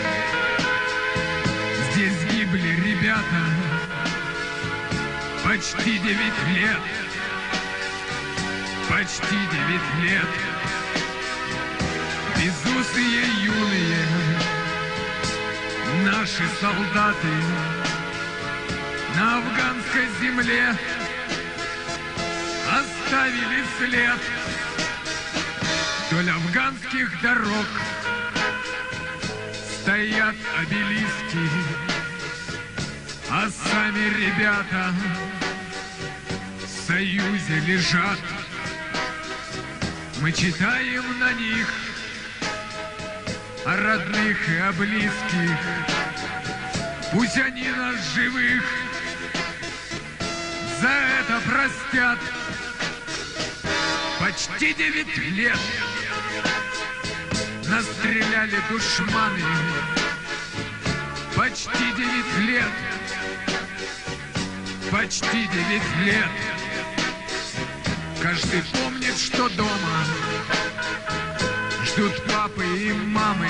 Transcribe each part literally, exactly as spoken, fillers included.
Здесь гибли ребята почти девять лет. Почти девять лет. Безусые юные наши солдаты на афганской земле оставили след. Вдоль афганских дорог стоят обелиски, а сами ребята в Союзе лежат. Мы читаем на них о родных и о близких. Пусть они нас живых за это простят. Почти девять лет нас стреляли душманы. Почти девять лет. Почти девять лет. Каждый помнит, что дома ждут папы и мамы.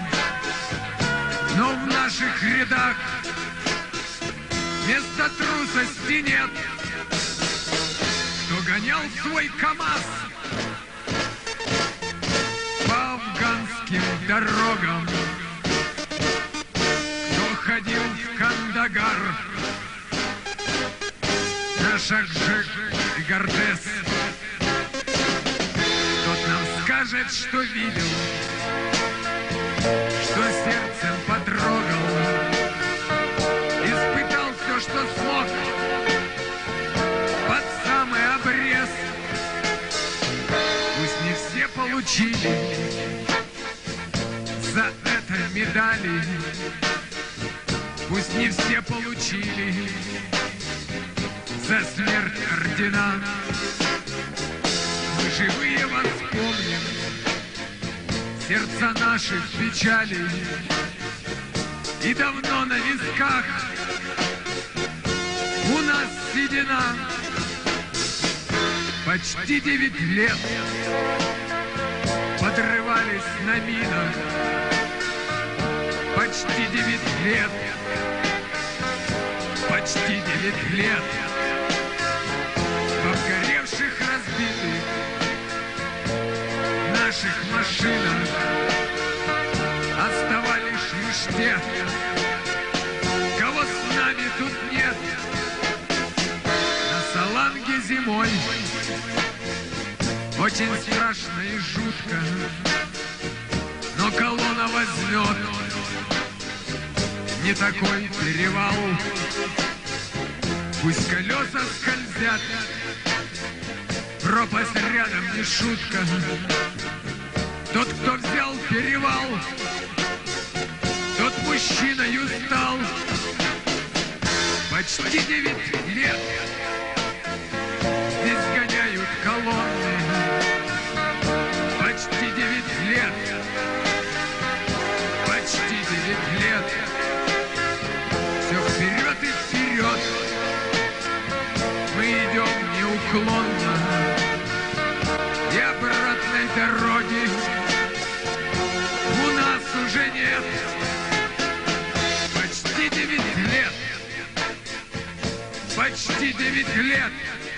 Но в наших рядах вместо трусости нет. Кто гонял свой КамАЗ по афганским дорогам, кто ходил в Кандагар на Шахжик и Гардес, тот нам скажет, что видел, что сердцем потрогал, испытал все, что смог, под самый обрез. Пусть не все получили за это медали, пусть не все получили за смерть ордена. Мы живые вас помним, сердца наши в печали, и давно на висках у нас седина. Почти девять лет подрывались на минах. Почти девять лет. Почти девять лет. В обгоревших, разбитых наших машинах оставались лишь те, кого с нами тут нет. На Саланге зимой очень страшно и жутко, но колонна возьмет не такой перевал. Пусть колеса скользят, пропасть рядом не шутка. Тот, кто взял перевал, тот мужчиною стал. Почти девять лет здесь гоняют колонны. Почти девять лет. Почти девять лет. Все вперед и вперед. Мы идем неуклонно, и обратной дороги у нас уже нет. Почти девять лет. Почти девять лет.